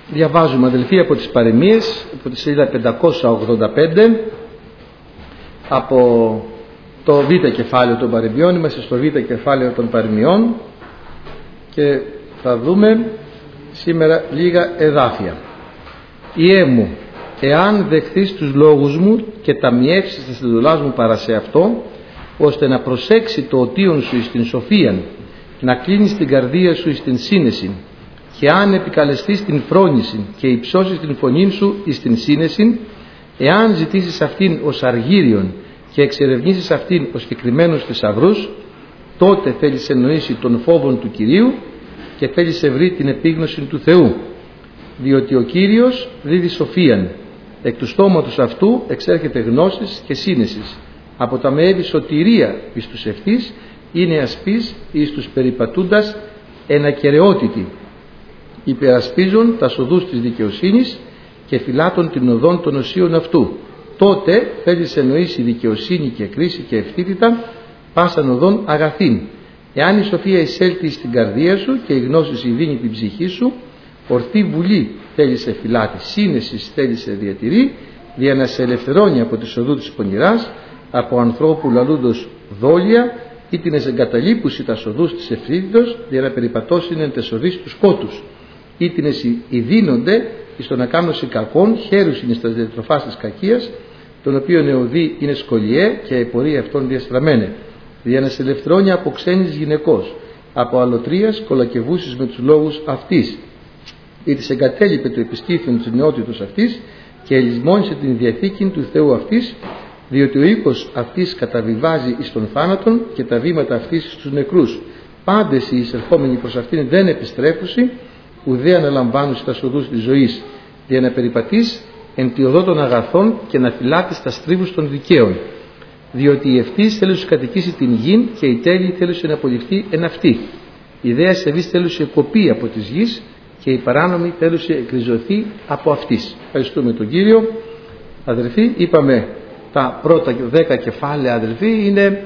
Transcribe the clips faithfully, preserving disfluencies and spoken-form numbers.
Διαβάζουμε, αδελφοί, από τις παροιμίες, από τη σελίδα πεντακόσια ογδόντα πέντε, από το β' κεφάλαιο των παροιμιών. Είμαστε στο β' κεφάλαιο των παροιμιών και θα δούμε σήμερα λίγα εδάφια. Ιέ μου, εάν δεχθείς τους λόγους μου και ταμιεύσεις τα εντολάς μου παρά σε αυτό, ώστε να προσέξει το οτίον σου εις την σοφίαν, να κλείνεις την καρδία σου εις την σύνεση, και αν επικαλεστείς την φρόνηση και υψώσεις την φωνή σου εις την σύνεση, εάν ζητήσεις αυτήν ως αργύριον και εξερευνήσεις αυτήν ως συγκεκριμένους θησαυρούς, τότε θέλεις εννοήσει τον φόβον του Κυρίου και θέλεις ευρύ την επίγνωση του Θεού, διότι ο Κύριος δίδει σοφίαν, εκ του στόματος αυτού εξέρχεται γνώσης και σύνεσης, αποταμιεύει σωτηρία εις τους ευθύς, είναι ασπής εις τους περιπατούντας ενακεραιότητη, υπερασπίζουν τα οδούς της δικαιοσύνης και φυλάτων την οδόν των οσίων αυτού. Τότε θέλεις εννοήσει δικαιοσύνη και κρίση και ευθύτητα πάσαν οδόν αγαθήν. Εάν η σοφία εισέλθει στην καρδία σου και η γνώση σου δίνει την ψυχή σου, ορθή βουλή θέλει σε φυλάτη, σύνεση θέλει σε διατηρεί, για να σε ελευθερώνει από τη οδού της πονηράς, από ανθρώπου λαλούντος δόλια, ή την εγκαταλείπουση τα οδούς της ευθύτητος, για να περιπατώσει εν τες οδείς τους σκότους, ή την ειδίνονται εις το να κάνωση κακών, χέρους είναι στα διατροφάς της κακίας, τον οποίον εωδή είναι σκολιέ και η πορεία αυτών διαστραμμένε, για να σε ελευθερώνει από ξένης γυναικός, από αλωτρίας κολακευούσεις με τους λόγους αυτής, ή της εγκατέλειπε το επιστήθιον της νεότητος αυτής και ελισμόνισε την διαθήκη του Θεού αυτής, διότι ο οίκος αυτής καταβιβάζει εις τον θάνατον και τα βήματα αυτής στους νεκρούς. Πάντες οι εισερχόμενοι προς αυτήν δεν επιστρέφουσι, ουδέ αναλαμβάνουν στα οδούς της ζωής, για να περιπατείς εν τη οδό των αγαθών και να φυλάτεις τα στρίβους των δικαίων. Διότι η ευθύς θέλουσε κατοικήσει την γην και η τέλη θέλουσε να απολυφθεί εν αυτή. Η δέα σεβής θέλουσε κοπεί από της γης και η παράνομη θέλουσε εκριζωθεί από αυτής. Ευχαριστούμε τον Κύριο. Αδελφοί, είπαμε τα πρώτα δέκα κεφάλαια, αδελφοί, είναι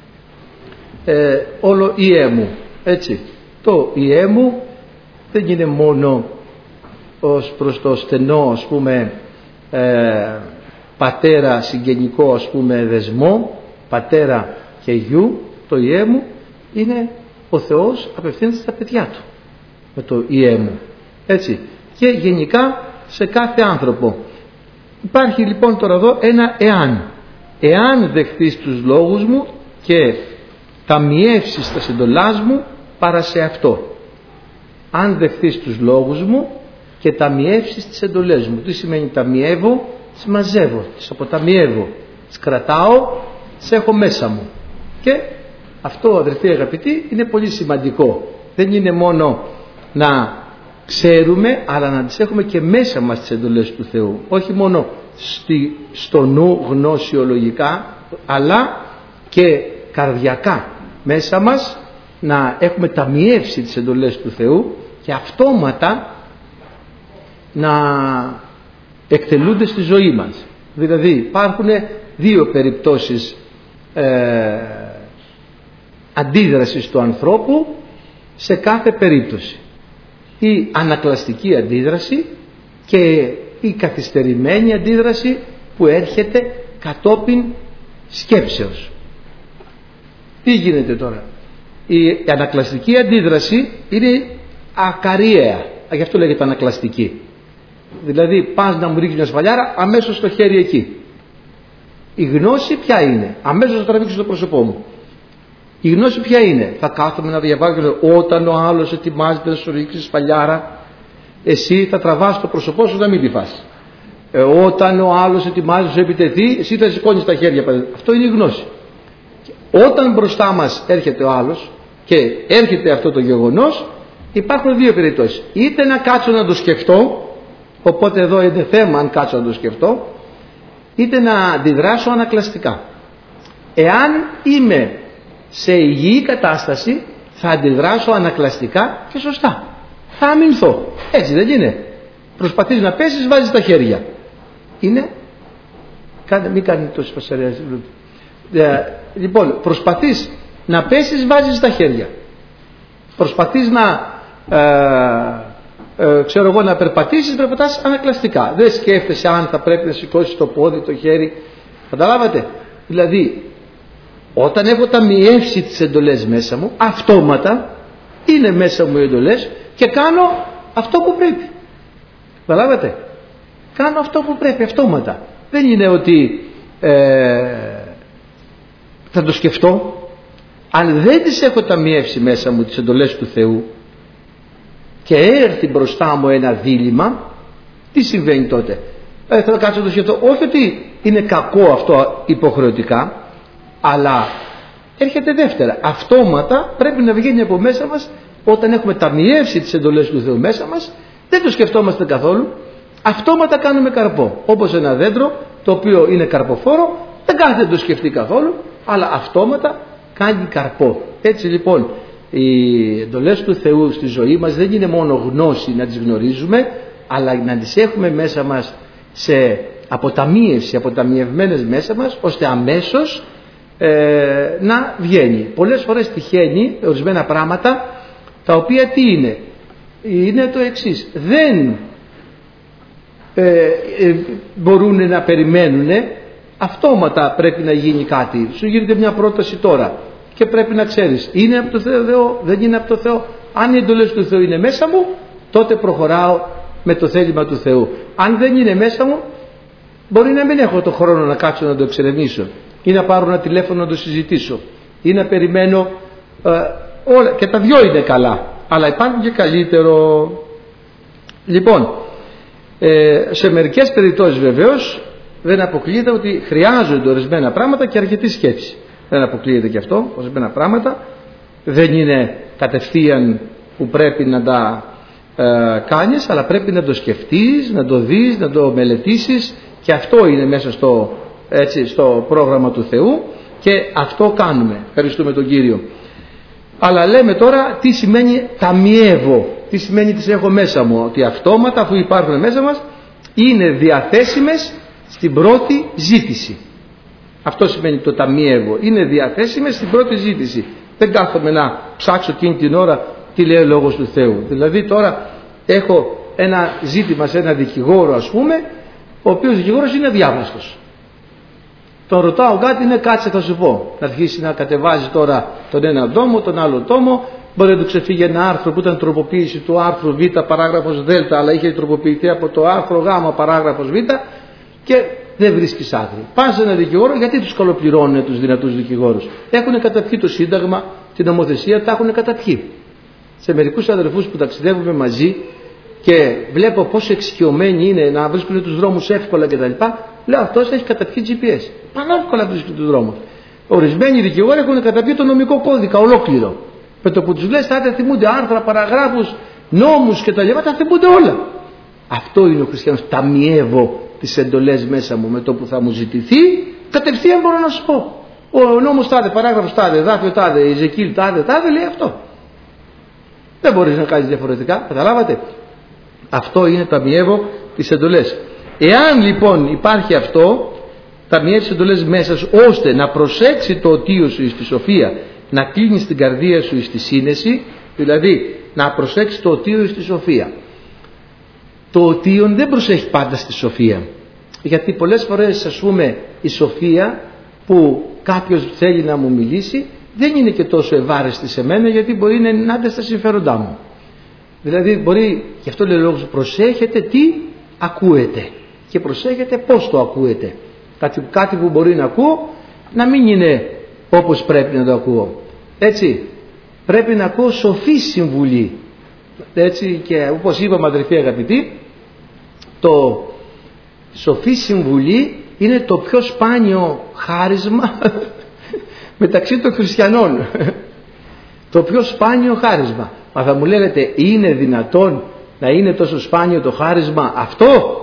ε, όλο ιέ μου. Έτσι, το ιέ μου δεν είναι μόνο ως προς το στενό, ας πούμε, ε, πατέρα συγγενικό, ας πούμε, δεσμό, πατέρα και γιου. Το ιέ μου είναι ο Θεός απευθύνεται στα παιδιά του με το ιέ μου, έτσι, και γενικά σε κάθε άνθρωπο. Υπάρχει λοιπόν τώρα εδώ ένα εάν. Εάν δεχθείς τους λόγους μου και ταμιεύσεις τα εντολάς μου παρά σε αυτό. Αν δεχθείς τους λόγους μου και ταμιεύσεις τις εντολές μου. Τι σημαίνει ταμιεύω? Τις μαζεύω, τις αποταμιεύω, τις κρατάω, τις έχω μέσα μου. Και αυτό, αδερφοί αγαπητοί, είναι πολύ σημαντικό. Δεν είναι μόνο να ξέρουμε, αλλά να τις έχουμε και μέσα μας τις εντολές του Θεού. Όχι μόνο στη, στο νου γνωσιολογικά, αλλά και καρδιακά μέσα μας, να έχουμε ταμιεύσει τις εντολές του Θεού και αυτόματα να εκτελούνται στη ζωή μας. Δηλαδή υπάρχουν δύο περιπτώσεις ε, αντίδρασης του ανθρώπου σε κάθε περίπτωση. Η ανακλαστική αντίδραση και η καθυστερημένη αντίδραση που έρχεται κατόπιν σκέψεως. Τι γίνεται τώρα? Η ανακλαστική αντίδραση είναι ακαριαία, γι' αυτό λέγεται ανακλαστική. Δηλαδή πας να μου ρίξεις μια σφαλιάρα, αμέσως το χέρι εκεί. Η γνώση ποια είναι? Αμέσως θα τραβήξω το πρόσωπό μου. Η γνώση ποια είναι? Θα κάθομαι να διαβάζω, όταν ο άλλος ετοιμάζεται να σου ρίξει σφαλιάρα, εσύ θα τραβάς το πρόσωπό σου να μην τη φας. Ε, όταν ο άλλος ετοιμάζεται να σου επιτεθεί, εσύ θα σηκώνεις τα χέρια. Αυτό είναι η γνώση. Όταν μπροστά μας έρχεται ο άλλος και έρχεται αυτό το γεγονός, υπάρχουν δύο περιπτώσεις. Είτε να κάτσω να το σκεφτώ, οπότε εδώ είναι θέμα αν κάτσω να το σκεφτώ, είτε να αντιδράσω ανακλαστικά. Εάν είμαι σε υγιή κατάσταση, θα αντιδράσω ανακλαστικά και σωστά. Θα αμυνθώ. Έτσι δεν είναι? Προσπαθείς να πέσεις, βάζεις τα χέρια. Είναι? Κάνε, μην κάνει τόση φασαρία. Ε, λοιπόν, προσπαθείς να πέσεις, βάζεις τα χέρια. Προσπαθείς να ε, ε, ξέρω εγώ, να περπατήσεις, περπατάς ανακλαστικά. Δεν σκέφτεσαι αν θα πρέπει να σηκώσεις το πόδι, το χέρι. Καταλάβατε? Δηλαδή, όταν έχω ταμιεύσει τις εντολές μέσα μου, αυτόματα είναι μέσα μου οι εντολές και κάνω αυτό που πρέπει. Καταλάβατε? Κάνω αυτό που πρέπει αυτόματα. Δεν είναι ότι ε, θα το σκεφτώ. Αν δεν τις έχω ταμιεύσει μέσα μου τις εντολές του Θεού και έρθει μπροστά μου ένα δίλημμα, τι συμβαίνει τότε? Ε, θα κάτσω να το σκεφτώ. Όχι ότι είναι κακό αυτό υποχρεωτικά, αλλά έρχεται δεύτερα. Αυτόματα πρέπει να βγαίνει από μέσα μας. Όταν έχουμε ταμιεύσει τις εντολές του Θεού μέσα μας, δεν το σκεφτόμαστε καθόλου. Αυτόματα κάνουμε καρπό. Όπως ένα δέντρο το οποίο είναι καρποφόρο, δεν κάθεται να το σκεφτεί καθόλου, αλλά αυτόματα κάνει καρπό. Έτσι λοιπόν οι εντολές του Θεού στη ζωή μας δεν είναι μόνο γνώση να τις γνωρίζουμε, αλλά να τις έχουμε μέσα μας σε αποταμίευση, αποταμιευμένες μέσα μας, ώστε αμέσως ε, να βγαίνει. Πολλές φορές τυχαίνει ορισμένα πράγματα τα οποία τι είναι? Είναι το εξής. Δεν ε, ε, μπορούν να περιμένουν, αυτόματα πρέπει να γίνει κάτι. Σου γίνεται μια πρόταση τώρα και πρέπει να ξέρεις, είναι από το Θεό, δεν είναι από το Θεό. Αν οι εντολές του Θεού είναι μέσα μου, τότε προχωράω με το θέλημα του Θεού. Αν δεν είναι μέσα μου, μπορεί να μην έχω το χρόνο να κάτσω να το εξερευνήσω ή να πάρω ένα τηλέφωνο να το συζητήσω ή να περιμένω ε, όλα. Και τα δυο είναι καλά, αλλά υπάρχουν και καλύτερο. Λοιπόν, ε, σε μερικές περιπτώσεις βεβαίως δεν αποκλείεται ότι χρειάζονται ορισμένα πράγματα και αρκετή σκέψη. Δεν αποκλείεται και αυτό. Ορισμένα πράγματα δεν είναι κατευθείαν που πρέπει να τα ε, κάνεις, αλλά πρέπει να το σκεφτείς, να το δεις, να το μελετήσεις, και αυτό είναι μέσα στο, έτσι, στο πρόγραμμα του Θεού και αυτό κάνουμε. Ευχαριστούμε τον Κύριο. Αλλά λέμε τώρα τι σημαίνει ταμιεύω, τι σημαίνει τις έχω μέσα μου, ότι αυτόματα αφού υπάρχουν μέσα μας είναι διαθέσιμες στην πρώτη ζήτηση. Αυτό σημαίνει το ταμιεύω, είναι διαθέσιμες στην πρώτη ζήτηση. Δεν κάθομαι να ψάξω εκείνη την ώρα τι λέει ο Λόγος του Θεού. Δηλαδή τώρα έχω ένα ζήτημα σε ένα δικηγόρο, ας πούμε, ο οποίος δικηγόρος είναι αδιάβαστος. Τον ρωτάω κάτι, είναι κάτσε θα σου πω. Να αρχίσει να κατεβάζει τώρα τον ένα τόμο, τον άλλο τόμο. Μπορεί να του ξεφύγει ένα άρθρο που ήταν τροποποίηση του άρθρου Β παράγραφος Δ, αλλά είχε τροποποιηθεί από το άρθρο Γ παράγραφος Β και δεν βρίσκεις άκρη. Πας σε ένα δικηγόρο, γιατί τους καλοπληρώνουν τους δυνατούς δικηγόρους? Έχουν καταπιεί το Σύνταγμα, την νομοθεσία, τα έχουν καταπιεί. Σε μερικούς αδερφούς που ταξιδεύουμε μαζί και βλέπω πόσο εξοικειωμένοι είναι να βρίσκουν τους δρόμους εύκολα κτλ. Λέω, αυτός έχει καταπιεί τζι πι ες. Πανεύκολα βρίσκουν τους δρόμους. Ορισμένοι δικηγόροι έχουν καταπιεί το νομικό κώδικα ολόκληρο. Με το που τους λες, θα θυμούνται άρθρα, παραγράφους, νόμους κτλ. Τα θυμούνται όλα. Αυτό είναι ο χριστιανός. Ταμιεύω τις εντολές μέσα μου. Με το που θα μου ζητηθεί, κατευθείαν μπορώ να σου πω. Ο νόμος τάδε, παράγραφος τάδε, δάφιο τάδε, Ιζεκίλ τάδε, τάδε, λέει αυτό. Δεν μπορείς να κάνεις διαφορετικά. Καταλάβατε? Αυτό είναι ταμιεύω τις εντολές. Εάν λοιπόν υπάρχει αυτό, ταμιεύει τις εντολές μέσα σου, ώστε να προσέξει το οτίο σου εις τη σοφία, να κλείνεις την καρδία σου εις τη σύνεση, δηλαδή να προσέξει το οτίο εις τη σοφία. Το οτίο δεν προσέχει πάντα στη σοφία, γιατί πολλές φορές, ας πούμε, η σοφία που κάποιος θέλει να μου μιλήσει δεν είναι και τόσο ευάρεστη σε μένα, γιατί μπορεί να είναι άντε στα συμφέροντά μου. Δηλαδή μπορεί, γι' αυτό λέει ο λόγος, προσέχετε τι ακούετε και προσέχετε πώς το ακούετε. Κάτι, κάτι που μπορεί να ακούω να μην είναι όπως πρέπει να το ακούω. Έτσι, πρέπει να ακούω σοφή συμβουλή. Έτσι, και όπως είπαμε αδερφοί αγαπητοί, το σοφή συμβουλή είναι το πιο σπάνιο χάρισμα μεταξύ των χριστιανών. Το πιο σπάνιο χάρισμα. Μα θα μου λέγατε, είναι δυνατόν να είναι τόσο σπάνιο το χάρισμα αυτό?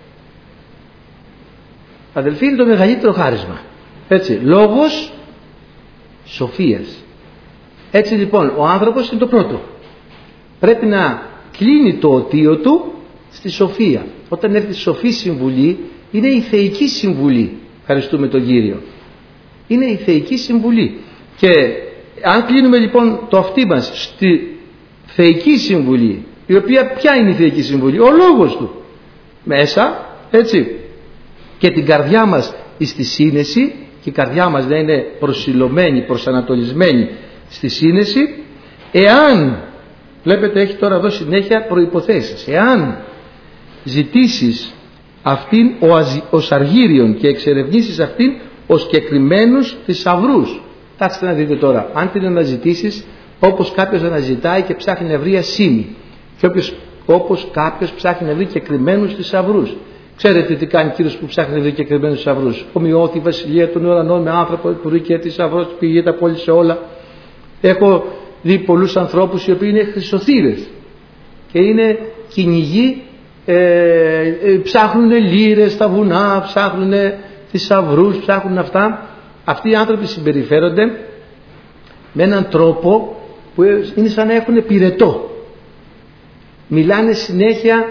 Αδελφοί, είναι το μεγαλύτερο χάρισμα. Έτσι, λόγος σοφίας. Έτσι λοιπόν ο άνθρωπος είναι το πρώτο. Πρέπει να κλείνει το οτίο του στη σοφία. Όταν έρθει σοφή συμβουλή, είναι η θεϊκή συμβουλή. Ευχαριστούμε τον Κύριο. Είναι η θεϊκή συμβουλή. Και αν κλείνουμε λοιπόν το αυτί μας στη θεϊκή συμβουλή, η οποία ποια είναι η θεϊκή συμβουλή? Ο λόγος του μέσα, έτσι, και την καρδιά μας στη σύνεση, και η καρδιά μας να είναι προσιλωμένη, προσανατολισμένη στη σύνεση. Εάν, βλέπετε έχει τώρα εδώ συνέχεια προϋποθέσεις, εάν ζητήσεις αυτήν ως αργύριον και εξερευνήσεις αυτήν ως κεκριμένους θησαυρούς. Κάτσε να δείτε τώρα, αν την αναζητήσεις όπως κάποιος αναζητάει και ψάχνει να βρει ασήμι, και όποιος, όπως κάποιος ψάχνει να βρει κεκριμένους θησαυρούς. Ξέρετε τι κάνει κύριος που ψάχνει να βρει κεκριμένους θησαυρούς? Ομοιώθη η βασιλεία των ουρανών με άνθρωπο που βρει και θησαυρός, πηγή τα πόλη σε όλα. Έχω δει πολλούς ανθρώπους οι οποίοι είναι χρυσοθύρες και είναι κυνηγοί, ε, ε, ψάχνουν λύρες στα βουνά, ψάχνουν θησαυρούς, ψάχνουν αυτά. Αυτοί οι άνθρωποι συμπεριφέρονται με έναν τρόπο που είναι σαν να έχουν πυρετό. Μιλάνε συνέχεια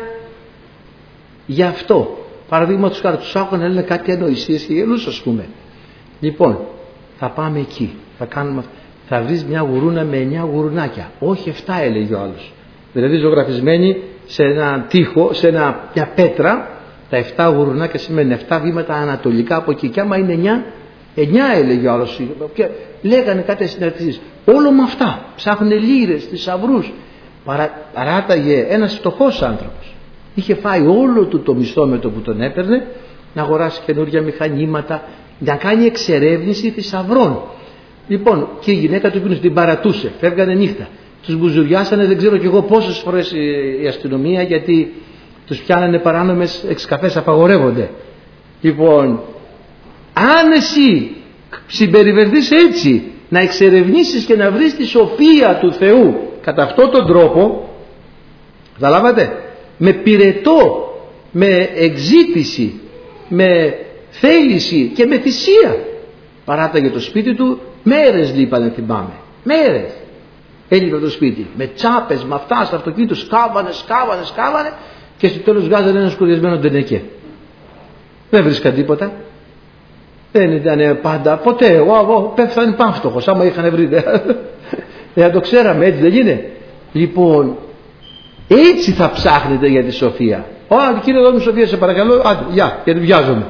γι' αυτό. Παραδείγματος χάρη, τους άκουγαν να λένε κάτι ανοησίες και γελούς, ας πούμε. Λοιπόν, θα πάμε εκεί, θα κάνουμε αυτό. Θα βρεις μια γουρούνα με εννιά γουρουνάκια. Όχι εφτά, έλεγε ο άλλος. Δηλαδή ζωγραφισμένη σε ένα τοίχο, σε ένα, μια πέτρα, τα εφτά γουρουνάκια σημαίνει εφτά βήματα ανατολικά από εκεί. Και άμα είναι εννιά, εννιά έλεγε ο άλλος. Και λέγανε κάτι συναρτήσεις. Όλο με αυτά. Ψάχνουν λύρες, θησαυρούς. Παρά, παράταγε ένας φτωχός άνθρωπος. Είχε φάει όλο του το μισθόμετρο που τον έπαιρνε, να αγοράσει καινούργια μηχανήματα, να κάνει εξερεύνηση θησαυρών. Λοιπόν, και η γυναίκα του την παρατούσε, φεύγανε νύχτα. Τους μπουζουριάσανε δεν ξέρω κι εγώ πόσες φορές η αστυνομία, γιατί τους πιάνανε παράνομες εξκαφές, απαγορεύονται. Λοιπόν, αν εσύ συμπεριφερθείς έτσι, να εξερευνήσεις και να βρεις τη σοφία του Θεού κατά αυτόν τον τρόπο, καταλάβατε, με πυρετό, με εξήτηση, με θέληση και με θυσία, παράταγε το σπίτι του. Μέρες λείπανε, θυμάμαι, μέρες έλειπε το σπίτι, με τσάπες, με αυτά στο αυτοκίνητο, σκάβανε, σκάβανε, σκάβανε, και στο τέλος βγάζανε ένα σκουριασμένο ντενεκέ. Δεν βρίσκαν τίποτα, δεν ήταν πάντα, ποτέ, εγώ, εγώ πέφτανε πάμφτωχος, άμα είχαν βρει, δεν το ξέραμε, έτσι δεν είναι? Λοιπόν, έτσι θα ψάχνετε για τη σοφία. Ω, κύριε δώμη σοφία, σε παρακαλώ, άντε, γεια, γιατί βιάζομαι.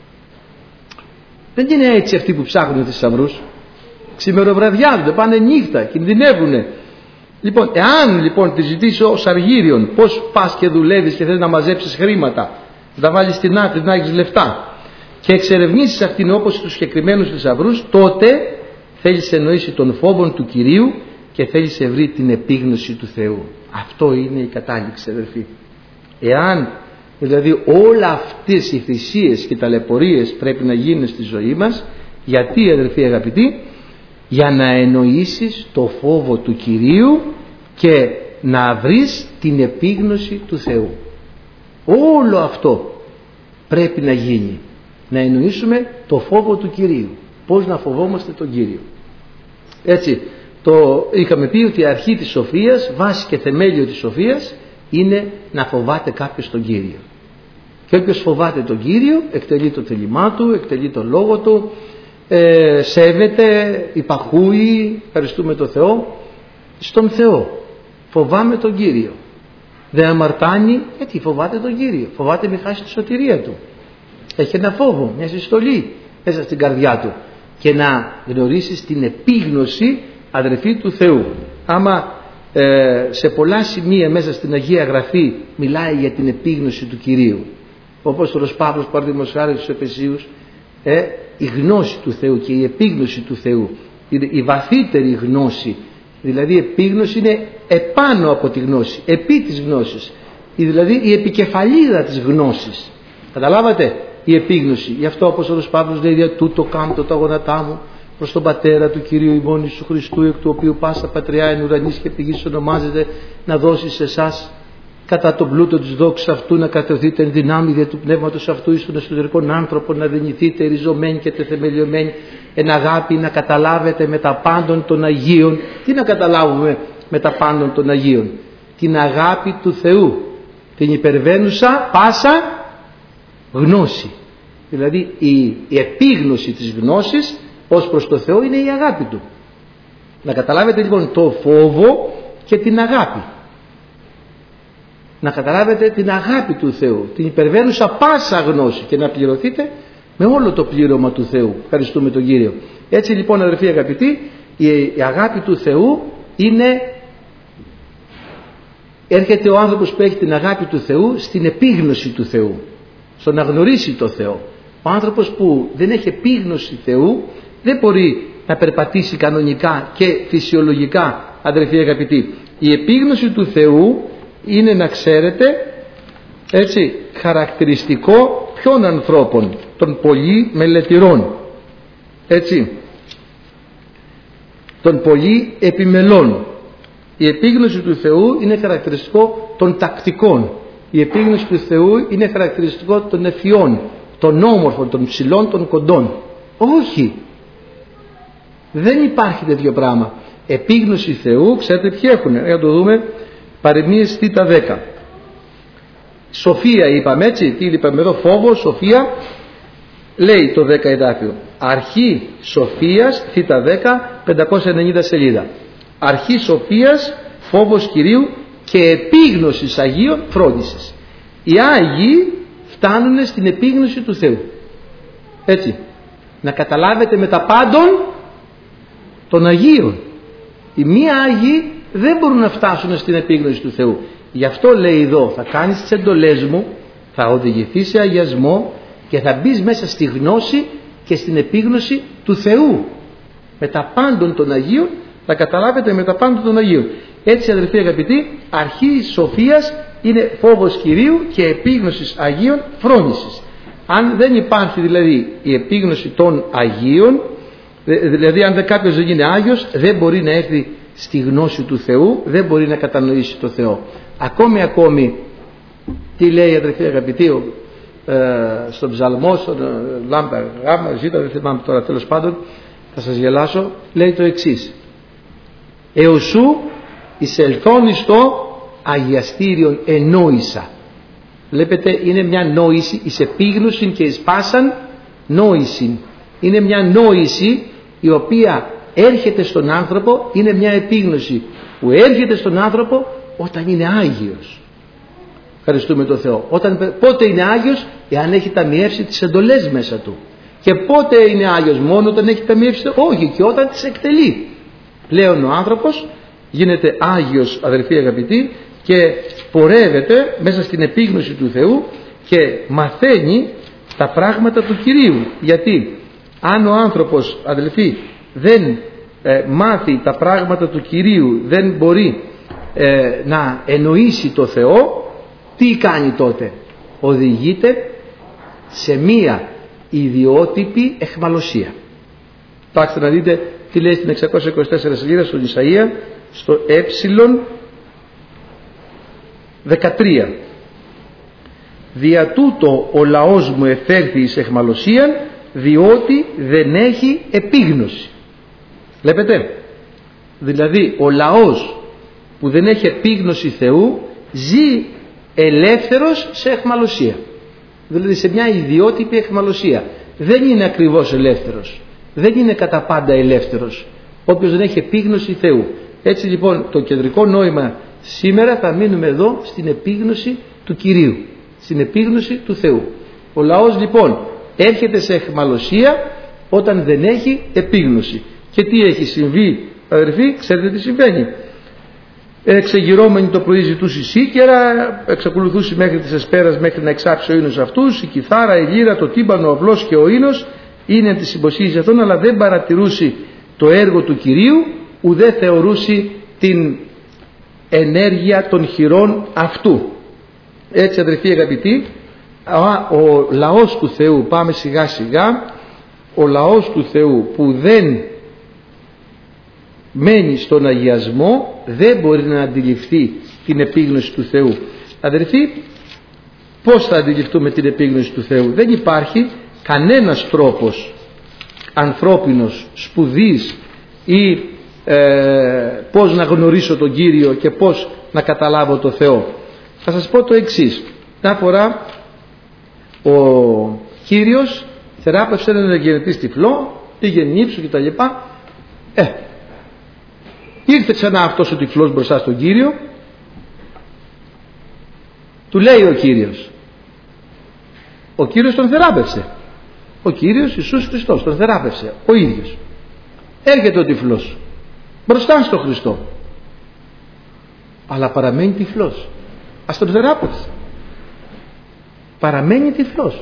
Δεν είναι έτσι αυτοί που ψάχνουν θησαυρούς. Ξημεροβραδιάζονται, πάνε νύχτα, κινδυνεύουνε. Λοιπόν, εάν λοιπόν τη ζητήσει ως αργύριον, πώς πας και δουλεύεις και θες να μαζέψεις χρήματα, να τα βάλεις στην άκρη, να έχεις λεφτά, και εξερευνήσεις αυτήν όπως τους συγκεκριμένους θησαυρούς, τότε θέλεις εννοήσει τον φόβο του Κυρίου και θέλεις ευρύ την επίγνωση του Θεού. Αυτό είναι η κατάληξη, αδελφοί. Εάν δηλαδή όλα αυτές οι θυσίες και ταλαιπωρίες πρέπει να γίνουν στη ζωή μας, γιατί, αδελφοί αγαπητοί? Για να εννοήσεις το φόβο του Κυρίου και να βρεις την επίγνωση του Θεού. Όλο αυτό πρέπει να γίνει. Να εννοήσουμε το φόβο του Κυρίου. Πώς να φοβόμαστε τον Κύριο. Έτσι, το είχαμε πει ότι η αρχή της σοφίας, βάση και θεμέλιο της σοφίας, είναι να φοβάται κάποιος τον Κύριο. Και όποιος φοβάται τον Κύριο εκτελεί το θέλημά του, εκτελεί τον λόγο του, ε, σέβεται, υπαχούει, ευχαριστούμε τον Θεό, στον Θεό. Φοβάμαι τον Κύριο. Δεν αμαρτάνει γιατί φοβάται τον Κύριο. Φοβάται μη χάσει τη σωτηρία του. Έχει ένα φόβο, μια συστολή μέσα στην καρδιά του. Και να γνωρίσεις την επίγνωση, αδερφή, του Θεού. Άμα ε, σε πολλά σημεία μέσα στην Αγία Γραφή μιλάει για την επίγνωση του Κυρίου. Ο Απόστολος Παύλος, παραδείγματος χάρη στους Εφεσίους, ε, η γνώση του Θεού και η επίγνωση του Θεού, η, η βαθύτερη γνώση, δηλαδή η επίγνωση είναι επάνω από τη γνώση, επί της γνώσης, η, δηλαδή η επικεφαλίδα της γνώσης. Καταλάβατε, η επίγνωση. Γι' αυτό ο Απόστολος Παύλος λέει: «Δια τούτο κάμπτω τα γόνατά μου προς τον Πατέρα του Κυρίου ημών Ιησού Χριστού, εκ του οποίου πάσα πατριά εν ουρανής και πηγής ονομάζεται, να δώσει σε εσάς κατά τον πλούτο της δόξης αυτού να κατευθείτε εν δυνάμει δια του πνεύματος αυτού εις των εσωτερικών άνθρωπων, να δυνηθείτε ριζωμένοι και τεθεμελιωμένοι εν αγάπη, να καταλάβετε με τα πάντων των Αγίων». Τι να καταλάβουμε με τα πάντων των Αγίων? Την αγάπη του Θεού, την υπερβαίνουσα πάσα γνώση. Δηλαδή η, η επίγνωση της γνώσης ως προς το Θεό είναι η αγάπη του. Να καταλάβετε λοιπόν το φόβο και την αγάπη. να καταλάβετε την αγάπη του Θεού, την υπερβαίνουσα πάσα γνώση και να πληρωθείτε με όλο το πλήρωμα του Θεού. Ευχαριστούμε τον Κύριο. Έτσι λοιπόν αδερφοί αγαπητοί, η αγάπη του Θεού είναι, έρχεται ο άνθρωπος που έχει την αγάπη του Θεού στην επίγνωση του Θεού, στο να γνωρίσει το Θεό. Ο άνθρωπος που δεν έχει επίγνωση Θεού δεν μπορεί να περπατήσει κανονικά και φυσιολογικά, αδερφοί αγαπητοί. Η επίγνωση του Θεού είναι, να ξέρετε, έτσι, χαρακτηριστικό ποιων ανθρώπων? Των πολύ μελετηρών, έτσι, των πολύ επιμελών. Η επίγνωση του Θεού είναι χαρακτηριστικό των τακτικών. Η επίγνωση του Θεού είναι χαρακτηριστικό των ευφυών, των όμορφων, των ψηλών, των κοντών. Όχι, δεν υπάρχει τέτοιο πράγμα. Επίγνωση Θεού, ξέρετε ποιοι έχουν? Για το δούμε, Παροιμίες Θ δέκα. Σοφία είπαμε, έτσι, τι είπαμε εδώ? Φόβο, σοφία. Λέει το δέκα εδάφιο, αρχή σοφίας, Θ δέκα, πεντακόσια ενενήντα σελίδα. Αρχή σοφίας, φόβος Κυρίου και επίγνωσης Αγίων φρόντισης. Οι Άγιοι φτάνουν στην επίγνωση του Θεού. Έτσι, να καταλάβετε με τα πάντων των Αγίων. Οι μη Άγιοι δεν μπορούν να φτάσουν στην επίγνωση του Θεού. Γι' αυτό λέει εδώ, θα κάνεις τις εντολές μου, θα οδηγηθείς σε αγιασμό και θα μπεις μέσα στη γνώση και στην επίγνωση του Θεού. Με τα πάντων των Αγίων, θα καταλάβετε με τα πάντων των Αγίων. Έτσι αδελφοί αγαπητοί, αρχή σοφίας είναι φόβος Κυρίου και επίγνωσης Αγίων φρόνησης. Αν δεν υπάρχει δηλαδή η επίγνωση των Αγίων, δηλαδή αν κάποιος δεν είναι Άγιος, δεν μπορεί να έρθει στη γνώση του Θεού, δεν μπορεί να κατανοήσει το Θεό. Ακόμη ακόμη, τι λέει αδελφοί αγαπητοί, ε, στον ψαλμό, στον Λάμπα Γάμα, ζήτα, δεν θυμάμαι τώρα, τέλος πάντων, θα σας γελάσω, λέει το εξής: εωσού εισελθόν εις το αγιαστήριον ενόησα. Βλέπετε, είναι μια νόηση, εις επίγνωσιν και εις πάσαν νόησιν. Είναι μια νόηση η οποία έρχεται στον άνθρωπο, είναι μια επίγνωση που έρχεται στον άνθρωπο όταν είναι Άγιος. Ευχαριστούμε τον Θεό. Όταν, πότε είναι Άγιος? Εάν έχει ταμιεύσει τις εντολές μέσα του. Και πότε είναι Άγιος? Μόνο όταν έχει ταμιεύσει? Όχι, και όταν τις εκτελεί. Πλέον ο άνθρωπος γίνεται Άγιος, αδελφοί αγαπητοί, και πορεύεται μέσα στην επίγνωση του Θεού και μαθαίνει τα πράγματα του Κυρίου. Γιατί αν ο άνθρωπος, αδελφοί, δεν ε, μάθει τα πράγματα του Κυρίου, δεν μπορεί ε, να εννοήσει το Θεό, τι κάνει τότε? Οδηγείται σε μία ιδιότυπη εχμαλωσία. Πάστε να δείτε τι λέει στην εξακόσια είκοσι τέσσερα σελίδα στον Ισαΐα, στο ε δεκατρία. Δια τούτο ο λαός μου εφέρθη εις εχμαλωσίαν, διότι δεν έχει επίγνωση. Βλέπετε, δηλαδή ο λαός που δεν έχει επίγνωση Θεού ζει ελεύθερος σε εχμαλωσία, δηλαδή σε μια ιδιότυπη εχμαλωσία. Δεν είναι ακριβώς ελεύθερος, δεν είναι κατά πάντα ελεύθερος όποιος δεν έχει επίγνωση Θεού. Έτσι λοιπόν το κεντρικό νόημα σήμερα θα μείνουμε εδώ στην επίγνωση του Κυρίου, στην επίγνωση του Θεού. Ο λαός λοιπόν έρχεται σε εχμαλωσία όταν δεν έχει επίγνωση. Και τι έχει συμβεί, αδερφοί? Ξέρετε τι συμβαίνει? Εξεγυρώμενοι το πρωί ζητούσε σίκερα, εξακολουθούσε μέχρι τις εσπέρας, μέχρι να εξάψει ο ίνος αυτούς, η κιθάρα, η λύρα, το τύμπανο, ο αυλός και ο ίνος είναι της συμποσίας αυτών, αλλά δεν παρατηρούσε το έργο του Κυρίου, ουδέ θεωρούσε την ενέργεια των χειρών αυτού. Έτσι αδερφοί αγαπητοί, ο λαός του Θεού, πάμε σιγά σιγά, ο λαός του Θεού που δεν μένει στον αγιασμό δεν μπορεί να αντιληφθεί την επίγνωση του Θεού. Αδερφοί, πώς θα αντιληφθούμε την επίγνωση του Θεού? Δεν υπάρχει κανένας τρόπος ανθρώπινος, σπουδής ή ε, πώς να γνωρίσω τον Κύριο και πώς να καταλάβω το Θεό. Θα σας πω το εξής. Μια φορά ο Κύριος θεράπευσε έναν γενετή τυφλό, πήγε νύψου και τα λοιπά. Ε, ήρθε ξανά αυτός ο τυφλός μπροστά στον Κύριο του λέει ο Κύριος. Ο Κύριος τον θεράπευσε. Ο Κύριος Ιησούς Χριστός τον θεράπευσε ο ίδιος. Έρχεται ο τυφλός μπροστά στο Χριστό, αλλά παραμένει τυφλός. Ας τον θεράπευσε. Παραμένει τυφλός.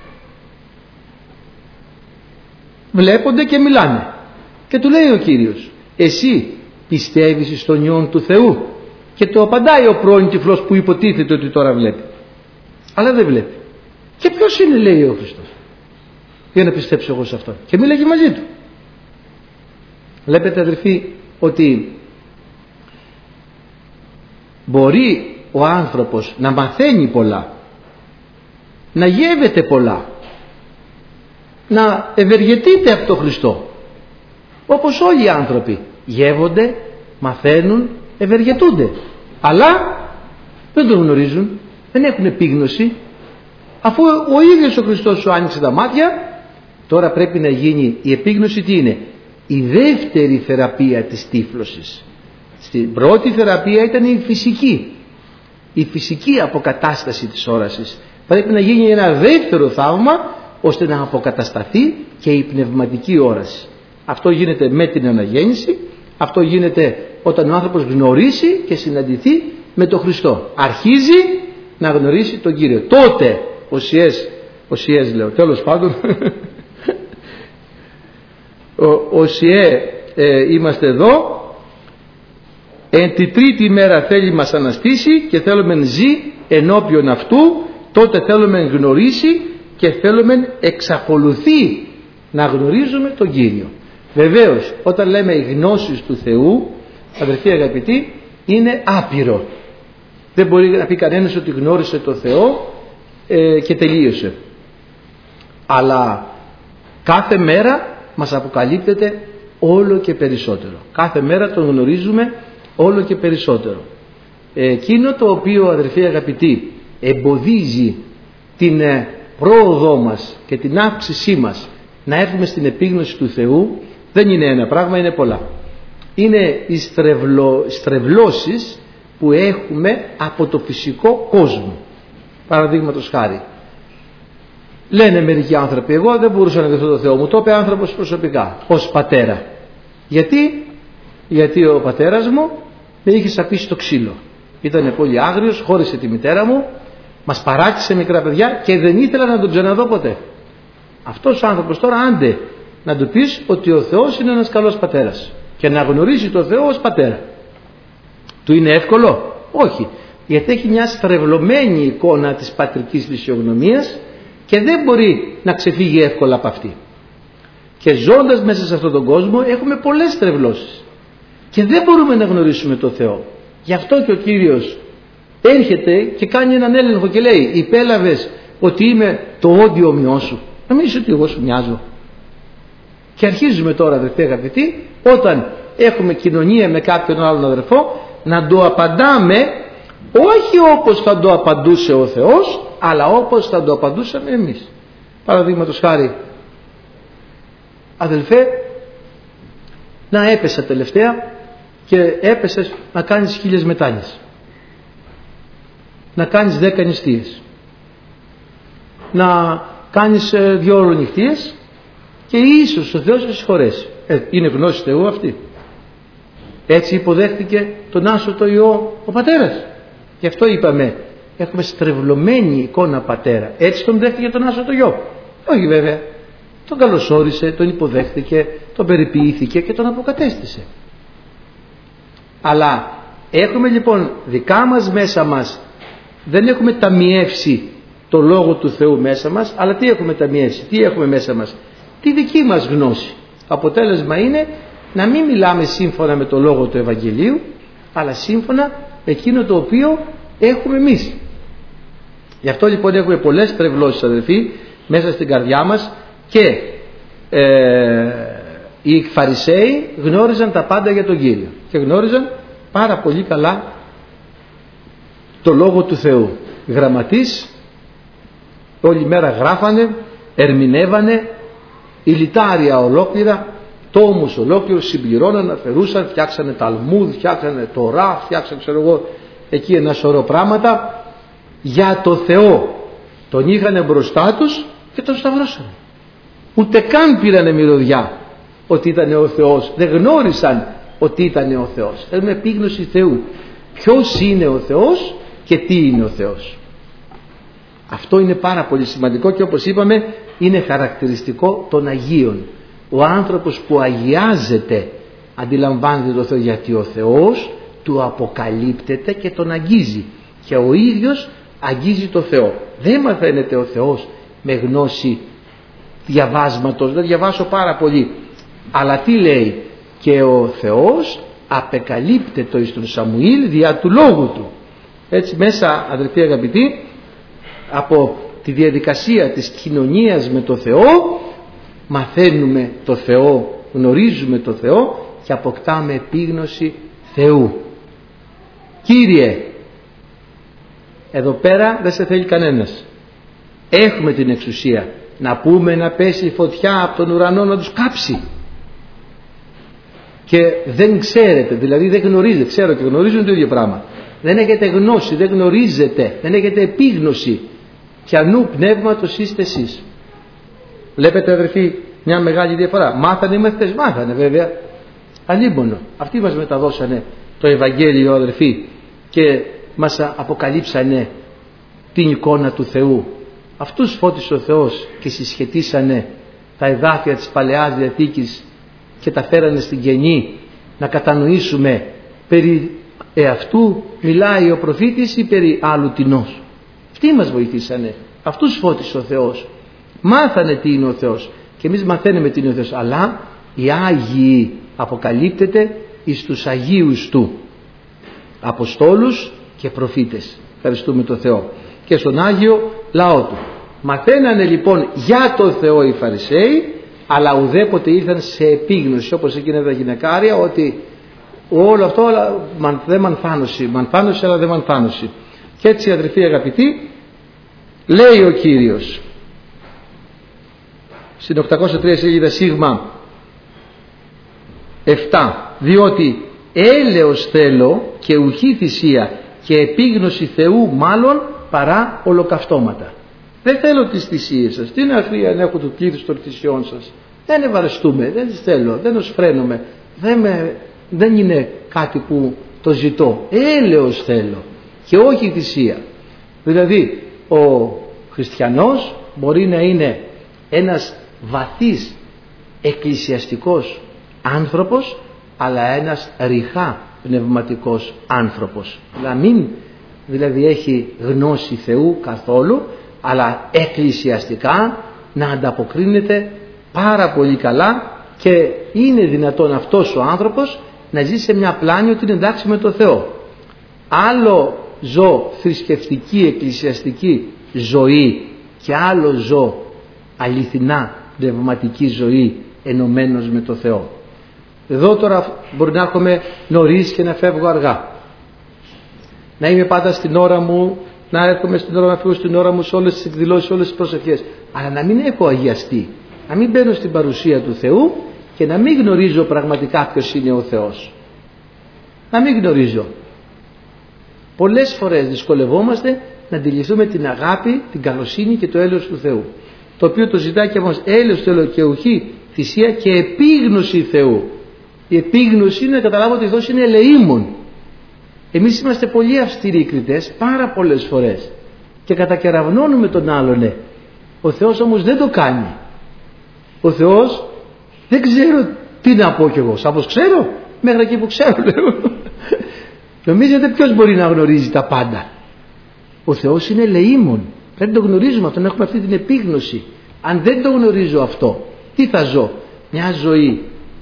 Βλέπονται και μιλάνε. Και του λέει ο Κύριος, εσύ πιστεύεις στον Υιόν του Θεού? Και του απαντάει ο πρώην τυφλός που υποτίθεται ότι τώρα βλέπει, αλλά δεν βλέπει. Και ποιος είναι, λέει ο Χριστός, για να πιστέψω εγώ σε αυτό? Και μίλαγε μαζί του. Βλέπετε αδελφοί ότι μπορεί ο άνθρωπος να μαθαίνει πολλά, να γεύεται πολλά, να ευεργετείται από τον Χριστό, όπως όλοι οι άνθρωποι γεύονται, μαθαίνουν, ευεργετούνται, αλλά δεν τον γνωρίζουν, δεν έχουν επίγνωση. Αφού ο ίδιος ο Χριστός σου άνοιξε τα μάτια, τώρα πρέπει να γίνει η επίγνωση. Τι είναι? Η δεύτερη θεραπεία της τύφλωσης. Στην πρώτη θεραπεία ήταν η φυσική, η φυσική αποκατάσταση της όρασης. Πρέπει να γίνει ένα δεύτερο θαύμα ώστε να αποκατασταθεί και η πνευματική όραση. Αυτό γίνεται με την αναγέννηση, αυτό γίνεται όταν ο άνθρωπος γνωρίσει και συναντηθεί με τον Χριστό. Αρχίζει να γνωρίσει τον Κύριο. Τότε οσιές, οσιές λέω, τέλος πάντων, οσιέ ε, είμαστε εδώ, εν τη τρίτη μέρα θέλει μας αναστήσει και θέλουμε ζει ενώπιον αυτού, τότε θέλουμε γνωρίσει και θέλουμε εξακολουθεί να γνωρίζουμε τον Κύριο. Βεβαίως όταν λέμε οι γνώσεις του Θεού, αδερφοί αγαπητοί, είναι άπειρο. Δεν μπορεί να πει κανένας ότι γνώρισε τον Θεό ε, και τελείωσε. Αλλά κάθε μέρα μας αποκαλύπτεται όλο και περισσότερο. Κάθε μέρα τον γνωρίζουμε όλο και περισσότερο. Εκείνο το οποίο, αδερφοί αγαπητοί, εμποδίζει την πρόοδό μας και την αύξησή μας να έρθουμε στην επίγνωση του Θεού, δεν είναι ένα πράγμα, είναι πολλά. Είναι οι στρεβλω, στρεβλώσεις που έχουμε από το φυσικό κόσμο. Παραδείγματος χάρη, λένε μερικοί άνθρωποι, εγώ δεν μπορούσα να δεχτώ το Θεό μου, το είπε άνθρωπος προσωπικά, ως πατέρα. Γιατί? Γιατί ο πατέρας μου με είχε σαπίσει στο ξύλο. Ήταν πολύ άγριος, χώρισε τη μητέρα μου, μας παράτησε μικρά παιδιά και δεν ήθελα να τον ξαναδώ ποτέ. Αυτός ο άνθρωπος τώρα, άντε να του πεις ότι ο Θεός είναι ένας καλός πατέρας και να γνωρίζει τον Θεό ως πατέρα. Του είναι εύκολο? Όχι, γιατί έχει μια στρεβλωμένη εικόνα της πατρικής φυσιογνωμίας και δεν μπορεί να ξεφύγει εύκολα από αυτή. Και ζώντας μέσα σε αυτόν τον κόσμο έχουμε πολλές στρεβλώσεις και δεν μπορούμε να γνωρίσουμε τον Θεό. Γι' αυτό και ο Κύριος έρχεται και κάνει έναν έλεγχο και λέει, υπέλαβες ότι είμαι το όντιο ομοιό σου? Νομίζεις ότι εγώ σου μοιάζω? Και αρχίζουμε τώρα, αδερφοί αγαπητοί, όταν έχουμε κοινωνία με κάποιον άλλον αδερφό, να το απαντάμε όχι όπως θα το απαντούσε ο Θεός, αλλά όπως θα το απαντούσαμε εμείς. Παραδείγματος χάρη, αδελφέ, να έπεσα τελευταία και έπεσες να κάνεις χίλιες μετάνοιες, να κάνεις δέκα νηστείες, να κάνεις δυο ωρονυχτίες και ίσως ο Θεός θα συγχωρέσει. Ε, είναι γνώση Θεού αυτή? Έτσι υποδέχτηκε τον άσωτο Υιό ο πατέρας. Γι' αυτό είπαμε, έχουμε στρεβλωμένη εικόνα πατέρα. Έτσι τον δέχτηκε τον άσωτο Υιό? Όχι βέβαια. Τον καλωσόρισε, τον υποδέχτηκε, τον περιποιήθηκε και τον αποκατέστησε. Αλλά έχουμε λοιπόν δικά μας μέσα μας, δεν έχουμε ταμιεύσει το Λόγο του Θεού μέσα μας, αλλά τι έχουμε ταμιεύσει, τι έχουμε μέσα μας? Τη δική μας γνώση. Αποτέλεσμα είναι να μην μιλάμε σύμφωνα με το Λόγο του Ευαγγελίου, αλλά σύμφωνα με εκείνο το οποίο έχουμε εμείς. Γι' αυτό λοιπόν έχουμε πολλές τρευλώσεις, αδελφοί, μέσα στην καρδιά μας και ε, οι Φαρισαίοι γνώριζαν τα πάντα για τον Κύριο και γνώριζαν πάρα πολύ καλά το Λόγο του Θεού. Οι γραμματείς όλη μέρα γράφανε, ερμηνεύανε, ηλιτάρια ολόκληρα, τόμους ολόκληρους συμπληρώναν, αφαιρούσαν, φτιάξανε Ταλμούδ, φτιάξανε Τορά, φτιάξανε ξέρω εγώ εκεί ένα σωρό πράγματα Για το Θεό τον είχαν μπροστά τους και τον σταυρώσανε. Ούτε καν πήρανε μυρωδιά ότι ήταν ο Θεός. Δεν γνώρισαν ότι ήταν ο Θεός. Θέλουν επίγνωση Θεού. Ποιος είναι ο Θεός και τι είναι ο Θεός. Αυτό είναι πάρα πολύ σημαντικό και όπως είπαμε είναι χαρακτηριστικό των Αγίων. Ο άνθρωπος που αγιάζεται αντιλαμβάνεται το Θεό, γιατί ο Θεός του αποκαλύπτεται και τον αγγίζει και ο ίδιος αγγίζει το Θεό. Δεν μαθαίνεται ο Θεός με γνώση διαβάσματος. Δεν διαβάσω πάρα πολύ, αλλά τι λέει? Και ο Θεός απεκαλύπτεται εις τον Σαμουήλ διά του λόγου του. Έτσι μέσα, αδελφοί αγαπητοί, από τη διαδικασία της κοινωνίας με το Θεό μαθαίνουμε το Θεό, γνωρίζουμε το Θεό και αποκτάμε επίγνωση Θεού. Κύριε, εδώ πέρα δεν σε θέλει κανένας. Έχουμε την εξουσία να πούμε να πέσει φωτιά από τον ουρανό να τους κάψει. Και δεν ξέρετε, δηλαδή δεν γνωρίζετε, ξέρω και γνωρίζουν το ίδιο πράγμα. Δεν έχετε γνώση, δεν γνωρίζετε, δεν έχετε επίγνωση ποιανού πνεύματος είστε εσείς. Βλέπετε αδερφοί μια μεγάλη διαφορά. Μάθανε οι μαθητές, μάθανε βέβαια, αλίμονο. Αυτοί μας μεταδώσανε το Ευαγγέλιο αδερφοί και μας αποκαλύψανε την εικόνα του Θεού. Αυτούς φώτισε ο Θεός και συσχετίσανε τα εδάφια της Παλαιάς Διαθήκης και τα φέρανε στην Καινή, να κατανοήσουμε περί εαυτού μιλάει ο προφήτης ή περί άλλου τινός. Αυτοί μας βοηθήσανε, αυτούς φώτισε ο Θεός. Μάθανε τι είναι ο Θεός και εμείς μαθαίνουμε τι είναι ο Θεός, αλλά οι Άγιοι αποκαλύπτεται εις τους Αγίους Του, Αποστόλους και προφήτες. Ευχαριστούμε τον Θεό. Και στον Άγιο λαό Του. Μαθαίνανε λοιπόν για το Θεό οι Φαρισαίοι, αλλά ουδέποτε ήρθαν σε επίγνωση, όπως εκείνα τα γυναικάρια, ότι όλο αυτό δεν μανθάνωση, μανθάνωση αλλά δεν μανθάνωση. Και έτσι αδελφοί αγαπητοί, λέει ο Κύριος στην οκτακόσια τρία σελίδα σίγμα επτά, διότι έλεος θέλω και ουχή θυσία και επίγνωση Θεού μάλλον παρά ολοκαυτώματα. Δεν θέλω τις θυσίες σας. Τι είναι αφρία αν έχω το πλήθος των θυσιών σας? Δεν ευαρεστούμε, δεν τις θέλω, δεν τους φρένομαι, δεν, με, δεν είναι κάτι που το ζητώ. Έλεος θέλω και όχι θυσία. Δηλαδή ο χριστιανός μπορεί να είναι ένας βαθύς εκκλησιαστικός άνθρωπος, αλλά ένας ρηχά πνευματικός άνθρωπος. Να μην δηλαδή έχει γνώση Θεού καθόλου, αλλά εκκλησιαστικά να ανταποκρίνεται πάρα πολύ καλά και είναι δυνατόν αυτός ο άνθρωπος να ζει σε μια πλάνη ότι είναι εντάξει με το Θεό. Άλλο ζω θρησκευτική εκκλησιαστική ζωή και άλλο ζω αληθινά πνευματική ζωή ενωμένος με το Θεό. Εδώ τώρα μπορεί να έρχομαι νωρίς και να φεύγω αργά, να είμαι πάντα στην ώρα μου, να έρχομαι στην ώρα, να φύγω στην ώρα μου σε όλες τις εκδηλώσεις, όλες τις προσευχές, αλλά να μην έχω αγιαστεί, να μην μπαίνω στην παρουσία του Θεού και να μην γνωρίζω πραγματικά ποιος είναι ο Θεός. Να μην γνωρίζω. Πολλές φορές δυσκολευόμαστε να αντιληφθούμε την αγάπη, την καλοσύνη και το έλεος του Θεού, το οποίο το ζητάει και μας. Έλεος θέλω και ουχή θυσία και επίγνωση Θεού. Η επίγνωση είναι να καταλάβω ότι ο Θεός είναι ελεήμων. Εμείς είμαστε πολύ αυστηροί κριτές πάρα πολλές φορές και κατακεραυνώνουμε τον άλλον. Ναι. Ο Θεός όμως δεν το κάνει. Ο Θεός δεν ξέρω τι να πω κι εγώ. Σάπως ξέρω, μέχρι εκεί που ξέρω λέω. Νομίζετε ποιος μπορεί να γνωρίζει τα πάντα? Ο Θεός είναι ελεήμων. Πρέπει να το γνωρίζουμε αυτό, να έχουμε αυτή την επίγνωση. Αν δεν το γνωρίζω αυτό, τι θα ζω? Μια ζωή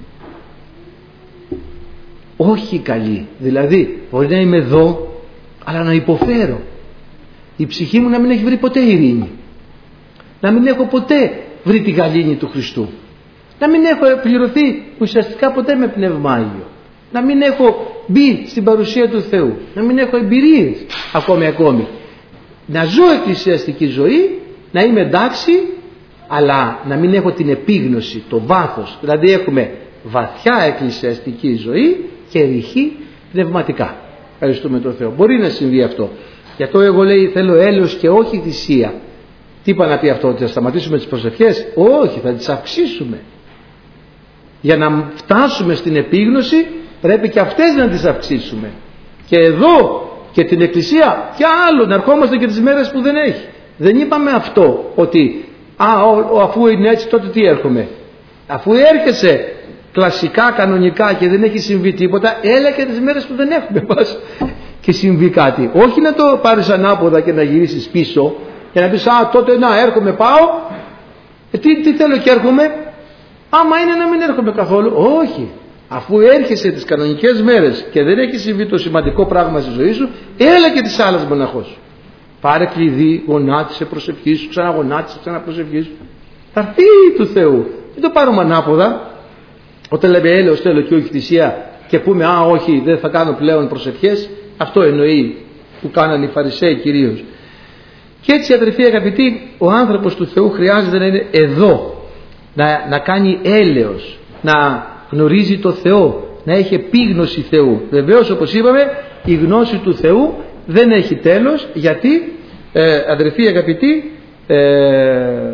όχι καλή. Δηλαδή μπορεί να είμαι εδώ αλλά να υποφέρω. Η ψυχή μου να μην έχει βρει ποτέ ειρήνη, να μην έχω ποτέ βρει τη γαλήνη του Χριστού, να μην έχω πληρωθεί ουσιαστικά ποτέ με Πνεύμα Άγιο, να μην έχω μπει στην παρουσία του Θεού, να μην έχω εμπειρίες ακόμη ακόμη. Να ζω εκκλησιαστική ζωή, να είμαι εντάξει, αλλά να μην έχω την επίγνωση, το βάθος. Δηλαδή έχουμε βαθιά εκκλησιαστική ζωή και ρηχή πνευματικά. Ευχαριστούμε τον Θεό. Μπορεί να συμβεί αυτό. Γι' αυτό εγώ λέει θέλω έλεος και όχι θυσία. Τι είπα να πει αυτό, ότι θα σταματήσουμε τις προσευχές? Όχι, θα τις αυξήσουμε. Για να φτάσουμε στην επίγνωση πρέπει και αυτές να τις αυξήσουμε. Και εδώ και την Εκκλησία και άλλο, να ερχόμαστε και τις μέρες που δεν έχει. Δεν είπαμε αυτό ότι α, ο, ο, αφού είναι έτσι τότε τι έρχομαι? Αφού έρχεσαι κλασικά, κανονικά και δεν έχει συμβεί τίποτα, έλα και τις μέρες που δεν έχουμε πας και συμβεί κάτι. Όχι να το πάρεις ανάποδα και να γυρίσεις πίσω και να πεις α, τότε να έρχομαι, πάω, ε, τι, τι θέλω και έρχομαι? Άμα είναι να μην έρχομαι καθόλου. Όχι. Αφού έρχεσαι τις κανονικές μέρες και δεν έχει συμβεί το σημαντικό πράγμα στη ζωή σου, έλα και τις άλλες μοναχός. Πάρε κλειδί, γονάτισε, προσευχή σου, ξαναγονάτισε, ξαναπροσευχή σου. Θα έρθει του Θεού. Μην το πάρουμε ανάποδα. Όταν λέμε έλεος θέλω και όχι θυσία και πούμε α, όχι, δεν θα κάνω πλέον προσευχές, αυτό εννοεί που κάνανε οι Φαρισαίοι κυρίως. Και έτσι, αδερφοί αγαπητοί, ο άνθρωπος του Θεού χρειάζεται να είναι εδώ, να, να κάνει έλεος, να γνωρίζει το Θεό, να έχει επίγνωση Θεού. Βεβαίως, όπως είπαμε, η γνώση του Θεού δεν έχει τέλος, γιατί ε, αδερφοί αγαπητοί, ε,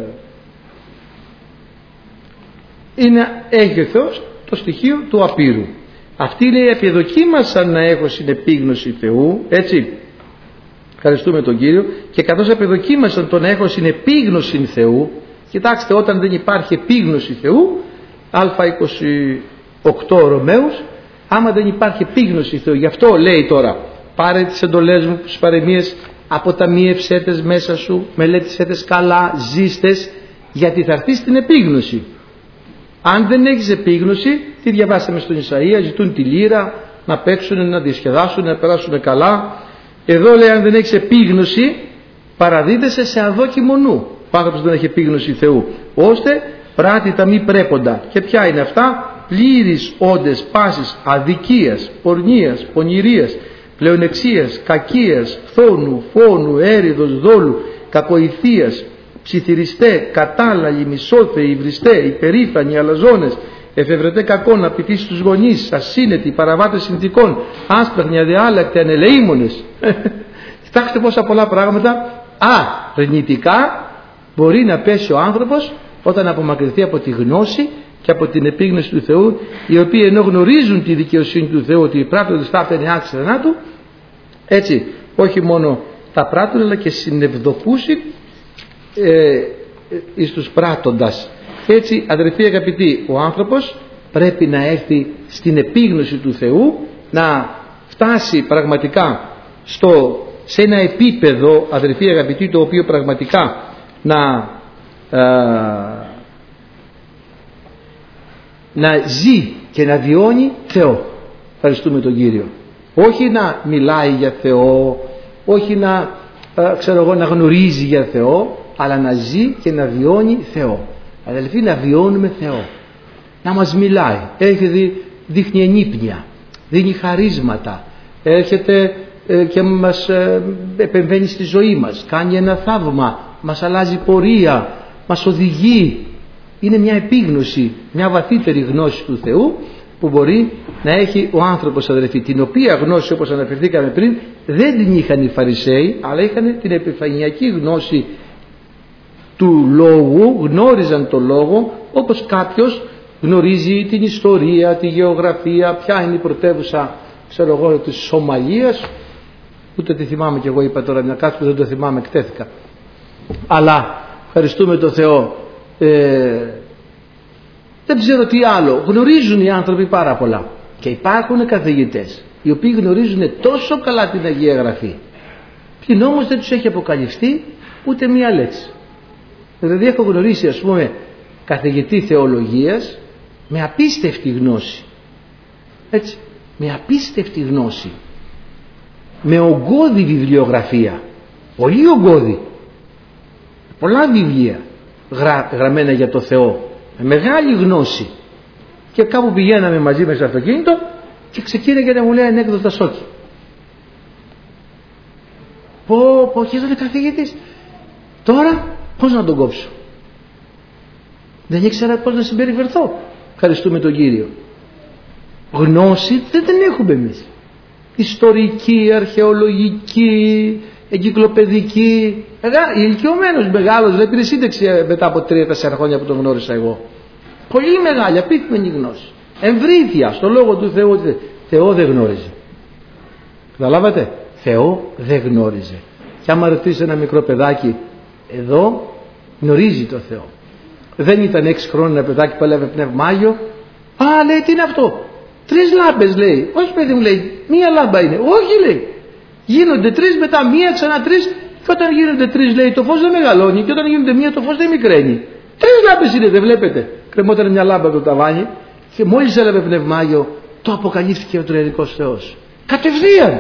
είναι, έχει ο Θεός το στοιχείο του απείρου. Αυτοί λέει επιδοκίμασαν να έχω συνεπίγνωση Θεού, έτσι, ευχαριστούμε τον Κύριο, και καθώς επιδοκίμασαν το να έχω συνεπίγνωση Θεού, κοιτάξτε, όταν δεν υπάρχει επίγνωση Θεού, α είκοσι οκτώ Ρωμαίους, άμα δεν υπάρχει επίγνωση Θεού, γι' αυτό λέει τώρα, πάρε τις εντολές μου, τις παροιμίες, αποταμίευσέ τες μέσα σου, μελέτησέ τες καλά, ζήστες, γιατί θα έρθει στην επίγνωση. Αν δεν έχεις επίγνωση, τι διαβάσαμε στον Ισαΐα, ζητούν τη λύρα, να παίξουν, να διασκεδάσουν, να περάσουν καλά. Εδώ λέει αν δεν έχεις επίγνωση, παραδίδεσαι σε αδόκιμο νου. Ο άνθρωπος δεν έχει επίγνωση Θεού, ώστε πράττει τα μη πρέποντα. Και ποια είναι αυτά? Πλήρεις όντες πάσης αδικίας, πορνείας, πονηρίας, πλεονεξίας, κακίας, φθόνου, φόνου, έριδος, δόλου, κακοηθείας, ψιθυριστέ, κατάλαλοι, μισόθεοι, υβριστέ, υπερήφανοι, αλαζόνες, εφευρετέ κακόν, απειθείς τους γονείς, ασύνετοι, παραβάτες συνθηκών, άσπραγνοι, αδιάλακτοι, ανελεήμονες. Κοιτάξτε πόσα πολλά πράγματα αρνητικά μπορεί να πέσει ο άνθρωπος όταν απομακρυνθεί από τη γνώση και από την επίγνωση του Θεού, οι οποίοι ενώ γνωρίζουν τη δικαιοσύνη του Θεού ότι οι πράττοντες θα έφτανε άξια θανάτου, έτσι όχι μόνο τα πράττουν αλλά και συνευδοκούσι ε, εις τους πράττοντας. Έτσι, αδερφοί αγαπητοί, ο άνθρωπος πρέπει να έρθει στην επίγνωση του Θεού, να φτάσει πραγματικά στο, σε ένα επίπεδο, αδερφοί αγαπητοί, το οποίο πραγματικά να ε, να ζει και να βιώνει Θεό. Ευχαριστούμε τον Κύριο. Όχι να μιλάει για Θεό, όχι να, ε, ξέρω εγώ, να γνωρίζει για Θεό, αλλά να ζει και να βιώνει Θεό. Αδελφοί, να βιώνουμε Θεό, να μας μιλάει, έρχεται, δείχνει ενύπνια, δίνει χαρίσματα, έρχεται ε, και μας ε, επεμβαίνει στη ζωή μας, κάνει ένα θαύμα, μας αλλάζει πορεία, μας οδηγεί. Είναι μια επίγνωση, μια βαθύτερη γνώση του Θεού που μπορεί να έχει ο άνθρωπος, αδελφοί, την οποία γνώση, όπως αναφερθήκαμε πριν, δεν την είχαν οι Φαρισαίοι, αλλά είχαν την επιφανειακή γνώση του λόγου, γνώριζαν το λόγο, όπως κάποιος γνωρίζει την ιστορία, τη γεωγραφία, ποια είναι η πρωτεύουσα, ξέρω εγώ, της Σομαλίας, ούτε τη θυμάμαι κι εγώ, είπα τώρα μια κάτι που δεν το θυμάμαι, εκτέθηκα. Αλλά ευχαριστούμε τον Θεό, ε, δεν ξέρω τι άλλο, γνωρίζουν οι άνθρωποι πάρα πολλά και υπάρχουν καθηγητές οι οποίοι γνωρίζουν τόσο καλά την Αγία Γραφή, πλην όμως δεν τους έχει αποκαλυφθεί ούτε μία λέξη. Δηλαδή έχω γνωρίσει, ας πούμε, καθηγητή θεολογίας με απίστευτη γνώση, έτσι, με απίστευτη γνώση, με ογκώδη βιβλιογραφία, πολύ ογκώδη, πολλά βιβλία γρα, γραμμένα για το Θεό, με μεγάλη γνώση, και κάπου πηγαίναμε μαζί με στο αυτοκίνητο και ξεκίνησε να μου λέει ανέκδοτα σόκι. Πω πω, και εδώ είναι καθηγητής, τώρα πώς να τον κόψω, δεν ήξερα πώς να συμπεριφερθώ. Ευχαριστούμε τον Κύριο. Γνώση δεν την έχουμε εμείς, ιστορική, αρχαιολογική, εγκυκλοπαιδική, ηλικιωμένος, μεγάλος, δηλαδή πήρε σύνταξη μετά από τρία τέσσερα χρόνια που τον γνώρισα εγώ. Πολύ μεγάλη, απίθυμενη γνώση. Εμβρήθεια στο λόγο του Θεού. Θεό δεν γνώριζε. Καταλάβατε, Θεό δεν γνώριζε. Και άμα ρωτήσει ένα μικρό παιδάκι, εδώ γνωρίζει το Θεό. Δεν ήταν έξι χρόνια ένα παιδάκι που έλαβε πνεύμα Άγιο. Α, λέει, τι είναι αυτό? Τρεις λάμπες, λέει. Όχι, παιδί μου, λέει, μία λάμπα είναι. Όχι, λέει. Γίνονται τρεις, μετά μία, ξανά τρεις. Και όταν γίνονται τρεις, λέει, το φως δεν μεγαλώνει. Και όταν γίνονται μία, το φως δεν μικραίνει. Τρεις λάμπες είναι, δεν βλέπετε? Κρεμόταν μια λάμπα από το ταβάνι. Και μόλις έλαβε πνεύμα Άγιο, το αποκαλύφθηκε ο τριαδικός Θεός. Κατευθείαν.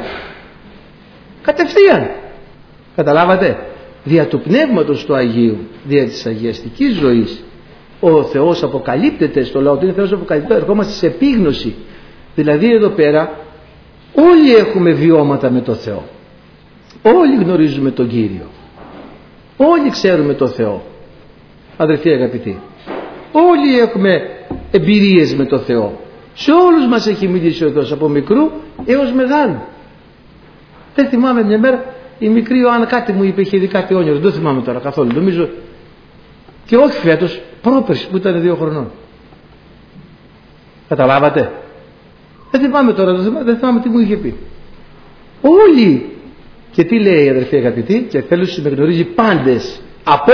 Κατευθείαν. Καταλάβατε? Δια του Πνεύματος του Αγίου, δια της αγιαστικής ζωής, ο Θεός αποκαλύπτεται στο λαό του. Είναι Θεός αποκαλύπτεται. Ερχόμαστε σε επίγνωση. Δηλαδή εδώ πέρα όλοι έχουμε βιώματα με το Θεό. Όλοι γνωρίζουμε τον Κύριο. Όλοι ξέρουμε τον Θεό. Αδερφοί αγαπητοί, όλοι έχουμε εμπειρίες με τον Θεό. Σε όλους μας έχει μιλήσει ο Θεός από μικρού έως μεγάλου. Δεν θυμάμαι μια μέρα η μικρή Ιωάννα κάτι μου είπε, είχε δει κάτι όνειρο, δεν το θυμάμαι τώρα καθόλου, νομίζω, και όχι φέτος, πρόπερση που ήταν δύο χρονών. Καταλάβατε? Δεν θυμάμαι τώρα, δεν θυμάμαι τι μου είχε πει. Όλοι. Και τι λέει, αδερφοί αγαπητοί? Και θέλει να γνωρίζει πάντες, από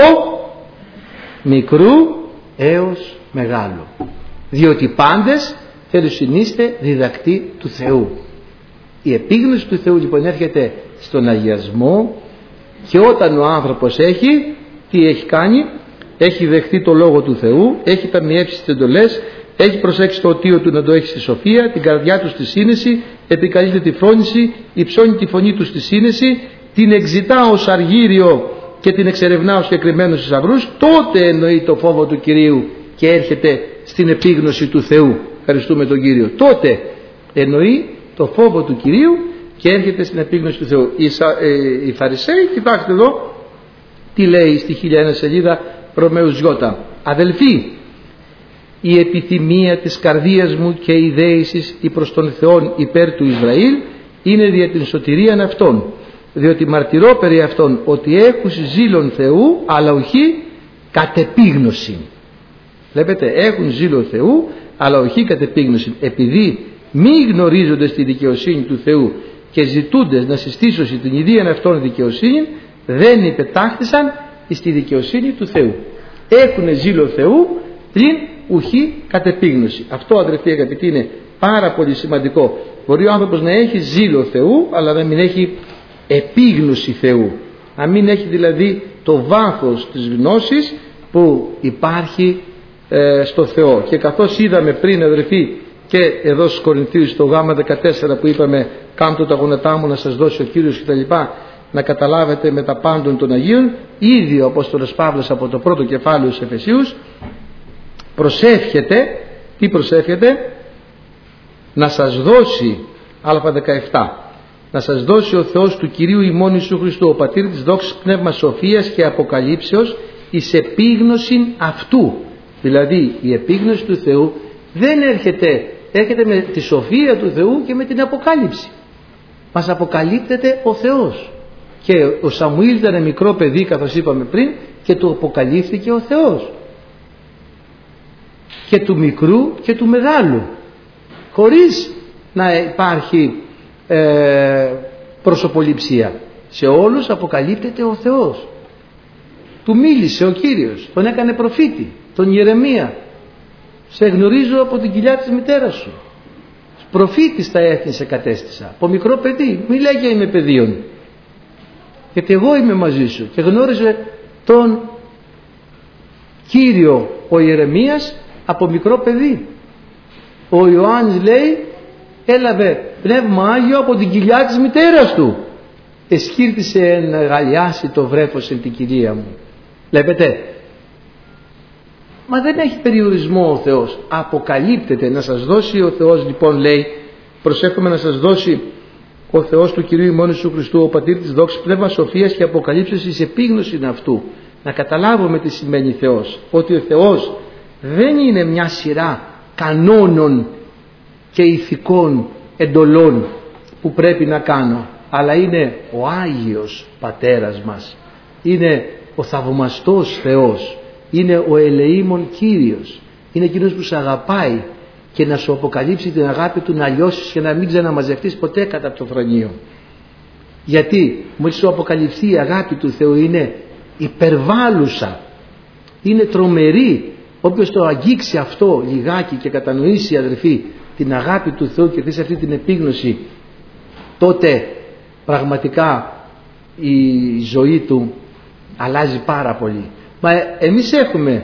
μικρού έως μεγάλου. Διότι πάντες θέλει συνείστε διδακτή του Θεού. Η επίγνωση του Θεού λοιπόν έρχεται στον αγιασμό, και όταν ο άνθρωπος έχει, τι έχει κάνει? Έχει δεχτεί το Λόγο του Θεού, έχει ταμιεύσει τις εντολές, έχει προσέξει το οτίο του να το έχει στη σοφία, την καρδιά του στη σύνεση, επικαλείται τη φρόνηση, υψώνει τη φωνή του στη σύνεση, την εξητά ως αργύριο και την εξερευνά ως συγκεκριμένους θησαυρούς. Τότε εννοεί το φόβο του Κυρίου και έρχεται στην επίγνωση του Θεού. Ευχαριστούμε τον Κύριο. Τότε εννοεί το φόβο του Κυρίου και έρχεται στην επίγνωση του Θεού. Οι, ε, οι Φαρισαίοι, κοιτάξτε εδώ τι λέει στη χίλια ένα σελίδα Ρωμαίους Γιώτα. Αδελφοί, η επιθυμία της καρδίας μου και η δέησης η προς τον Θεόν υπέρ του Ισραήλ είναι δια την σωτηρίαν αυτών, διότι μαρτυρώ περί αυτών ότι έχουν ζήλον Θεού, αλλά όχι κατ' επίγνωση. Βλέπετε, έχουν ζήλο Θεού, αλλά όχι κατ' επίγνωση, επειδή μη γνωρίζοντες τη δικαιοσύνη του Θεού και ζητούντες να συστήσωσι την ιδίαν αυτών δικαιοσύνη, δεν υπετάχθησαν στη δικαιοσύνη του Θεού. Έχουν ζήλο Θεού, πλην ουχή κατ' επίγνωση. Αυτό, αδερφοί αγαπητοί, είναι πάρα πολύ σημαντικό. Μπορεί ο άνθρωπος να έχει ζήλο Θεού, αλλά να μην έχει επίγνωση Θεού. Να μην έχει δηλαδή το βάθος της γνώσης που υπάρχει ε, στο Θεό. Και καθώς είδαμε πριν, αδερφοί, και εδώ στους Κορινθίους στο γάμα δεκατέσσερα που είπαμε «Κάμπτω τα γόνατά μου να σας δώσει ο Κύριος» κτλ., να καταλάβετε με τα πάντων των Αγίων, ήδη ο Απόστολος Παύλος από το πρώτο κεφάλαιο στους Εφεσίους προσεύχεται, τι προσεύχεται? Να σας δώσει, α δεκαεπτά, να σας δώσει ο Θεός του Κυρίου ημών Ιησού Χριστού, ο Πατήρ της δόξης πνεύμα σοφίας και αποκαλύψεως, εις επίγνωσιν αυτού. Δηλαδή η επίγνωση του Θεού δεν έρχεται, έρχεται με τη σοφία του Θεού και με την αποκάλυψη. Μας αποκαλύπτεται ο Θεός. Και ο Σαμουήλ ήταν μικρό παιδί, καθώς είπαμε πριν, και του αποκαλύφθηκε ο Θεός. Και του μικρού και του μεγάλου. Χωρίς να υπάρχει ε, προσωποληψία. Σε όλους αποκαλύπτεται ο Θεός. Του μίλησε ο Κύριος, τον έκανε προφήτη, τον Ιερεμία. Σε γνωρίζω από την κοιλιά της μητέρας σου. Προφήτης τα έθνη σε κατέστησα. Από μικρό παιδί, μη λέγε είμαι παιδίον. Γιατί εγώ είμαι μαζί σου. Και γνώριζε τον Κύριο ο Ιερεμίας από μικρό παιδί. Ο Ιωάννης λέει έλαβε πνεύμα Άγιο από την κοιλιά της μητέρας του. Εσχύρτησε να γαλιάσει το βρέφος εν την κοιλία μου. Βλέπετε, μα δεν έχει περιορισμό ο Θεός. Αποκαλύπτεται. Να σας δώσει ο Θεός, λοιπόν, λέει, προσεύχομαι να σας δώσει ο Θεός του Κυρίου ημών Ιησού Χριστού, ο Πατήρ της δόξης πνεύμα σοφίας και αποκαλύψεως εις επίγνωση αυτού. Να καταλάβουμε τι σημαίνει Θεός. Ότι ο Θεός δεν είναι μια σειρά κανόνων και ηθικών εντολών που πρέπει να κάνω. αλλά είναι ο Άγιος Πατέρας μας, είναι ο θαυμαστός Θεός, είναι ο ελεήμων Κύριος, είναι εκείνος που σε αγαπάει και να σου αποκαλύψει την αγάπη του, να λιώσεις και να μην ξαναμαζευτείς ποτέ κατά το θρονείο. Γιατί μόλις σου αποκαλυφθεί η αγάπη του Θεού είναι υπερβάλλουσα, είναι τρομερή. Όποιος το αγγίξει αυτό λιγάκι και κατανοήσει, αδερφοί, την αγάπη του Θεού και θέσει αυτή την επίγνωση, τότε πραγματικά η ζωή του αλλάζει πάρα πολύ. Μα εμείς έχουμε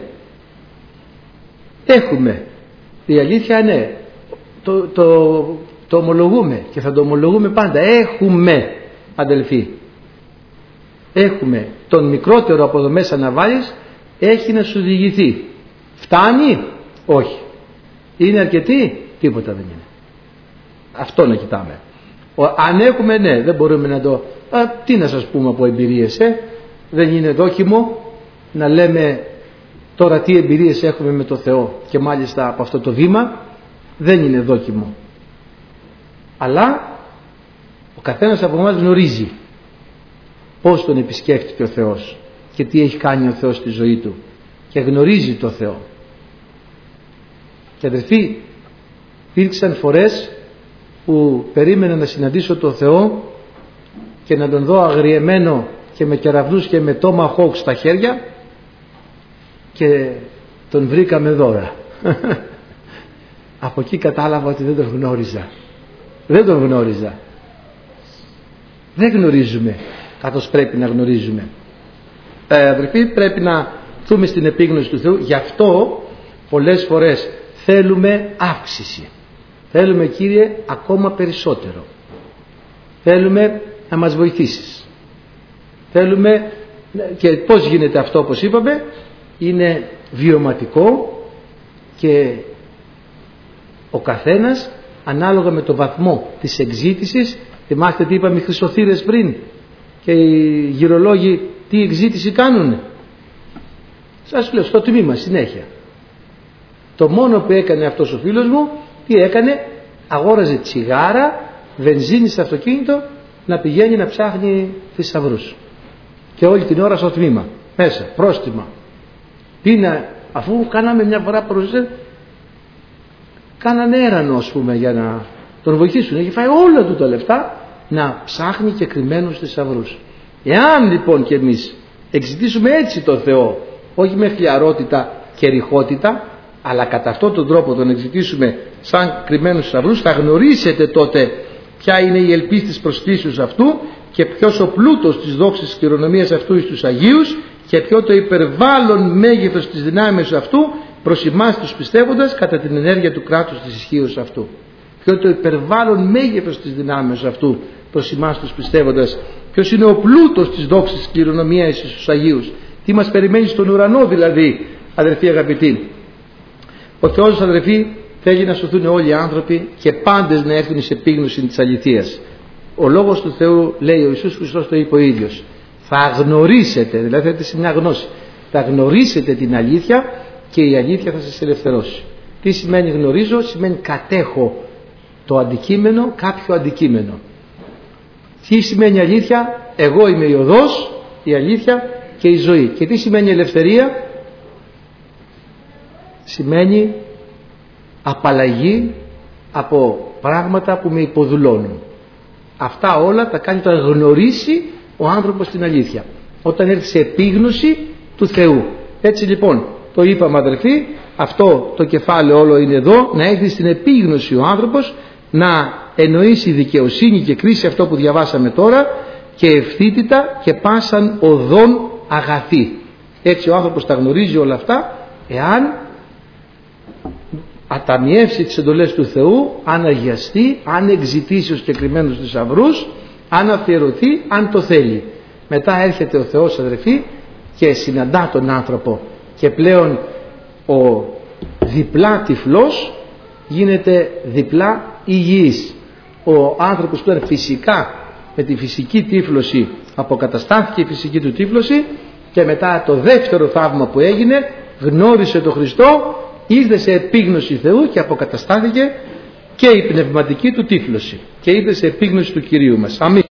έχουμε η αλήθεια, ναι, το, το, το ομολογούμε και θα το ομολογούμε πάντα, έχουμε, αδελφοί, έχουμε τον μικρότερο από εδώ μέσα να βάλεις, έχει να σου διηγηθεί. Φτάνει? Όχι. Είναι αρκετή? Τίποτα δεν είναι. Αυτό να κοιτάμε. Ο, αν έχουμε, ναι, δεν μπορούμε να το... Α, τι να σας πούμε από εμπειρίες, ε? Δεν είναι δόκιμο να λέμε τώρα τι εμπειρίες έχουμε με το Θεό, και μάλιστα από αυτό το βήμα δεν είναι δόκιμο. Αλλά ο καθένας από εμάς γνωρίζει πώς τον επισκέφτηκε ο Θεός και τι έχει κάνει ο Θεός στη ζωή του, και γνωρίζει το Θεό. Και αδερφοί, υπήρξαν φορές που περίμενα να συναντήσω το Θεό και να τον δω αγριεμένο και με κεραυνούς και με τόμαχοκ στα χέρια, και τον βρήκα με δώρα. Από εκεί κατάλαβα ότι δεν τον γνώριζα. Δεν τον γνώριζα. Δεν γνωρίζουμε καθώς πρέπει να γνωρίζουμε. Ε, αδελφοί, πρέπει να δούμε στην επίγνωση του Θεού. Γι' αυτό πολλές φορές θέλουμε αύξηση. Θέλουμε, Κύριε, ακόμα περισσότερο. Θέλουμε να μας βοηθήσεις. Θέλουμε, και πώς γίνεται αυτό, όπως είπαμε, είναι βιωματικό, και ο καθένας ανάλογα με το βαθμό της εξήτησης. Θυμάστε τι είπαμε οι χρυσοθύρες πριν, και οι γυρολόγοι τι εξήτηση κάνουν? Σας λέω στο τμήμα συνέχεια. Το μόνο που έκανε αυτός ο φίλος μου, τι έκανε? Αγόραζε τσιγάρα, βενζίνη στο αυτοκίνητο, να πηγαίνει να ψάχνει θησαυρούς, και όλη την ώρα στο τμήμα μέσα, πρόστιμα. Τι να, αφού κάναμε μια φορά προσέ, κάνανε έρανο, ας πούμε, για να τον βοηθήσουν. Έχει φάει όλα του τα λεφτά να ψάχνει και κρυμμένους θησαυρούς. Εάν λοιπόν και εμείς εξητήσουμε έτσι το Θεό, όχι με χλιαρότητα και ρηχότητα, αλλά κατά αυτόν τον τρόπο τον εξητήσουμε σαν κρυμμένους θησαυρούς, θα γνωρίσετε τότε ποια είναι η ελπίς της προσκλήσεως αυτού, και ποιος ο πλούτος της δόξης της κληρονομίας αυτού εις τους Αγίους, και ποιο το υπερβάλλον μέγεθος της δυνάμεως αυτού προς εμάς τους πιστεύοντας κατά την ενέργεια του κράτους της ισχύως αυτού. Ποιο το υπερβάλλον μέγεθος της δυνάμεως αυτού προς εμάς τους πιστεύοντας. Ποιος είναι ο πλούτος της δόξης της κληρονομίας στους Αγίους. Τι μας περιμένει στον ουρανό δηλαδή, αδερφοί αγαπητοί. Ο Θεός, αδερφοί, θέλει να σωθούν όλοι οι άνθρωποι και πάντες να έρθουν σε επίγνωση της αληθείας. Ο λόγος του Θεού, λέει ο Ιησούς Χριστός, το είπε ο ίδιος. Θα γνωρίσετε, δηλαδή θα σε μια γνώση, θα γνωρίσετε την αλήθεια και η αλήθεια θα σας ελευθερώσει. Τι σημαίνει γνωρίζω? Σημαίνει κατέχω το αντικείμενο, κάποιο αντικείμενο. Τι σημαίνει αλήθεια? Εγώ είμαι η οδός, η αλήθεια και η ζωή. Και τι σημαίνει ελευθερία? Σημαίνει απαλλαγή από πράγματα που με υποδουλώνουν. Αυτά όλα τα κάνει όταν γνωρίσει ο άνθρωπος την αλήθεια, όταν έρθει σε επίγνωση του Θεού. Έτσι λοιπόν, το είπαμε, αδελφοί, αυτό το κεφάλαιο όλο είναι εδώ, να έρθει στην επίγνωση ο άνθρωπος, να εννοήσει δικαιοσύνη και κρίση, αυτό που διαβάσαμε τώρα, και ευθύτητα και πάσαν οδόν αγαθή. Έτσι ο άνθρωπος τα γνωρίζει όλα αυτά, εάν αταμιεύσει τις εντολές του Θεού, αν αγιαστεί, αν εξητήσει ως συγκεκριμένους θησαυρούς, αν αφιερωθεί, αν το θέλει. Μετά έρχεται ο Θεός, αδερφοί, και συναντά τον άνθρωπο, και πλέον ο διπλά τυφλός γίνεται διπλά υγιής. Ο άνθρωπος που ήταν φυσικά με τη φυσική τύφλωση, αποκαταστάθηκε η φυσική του τύφλωση, και μετά το δεύτερο θαύμα που έγινε, γνώρισε τον Χριστό, ήρθε σε επίγνωση Θεού και αποκαταστάθηκε και η πνευματική του τύφλωση, και ήρθε σε επίγνωση του Κυρίου μας. Αμήν.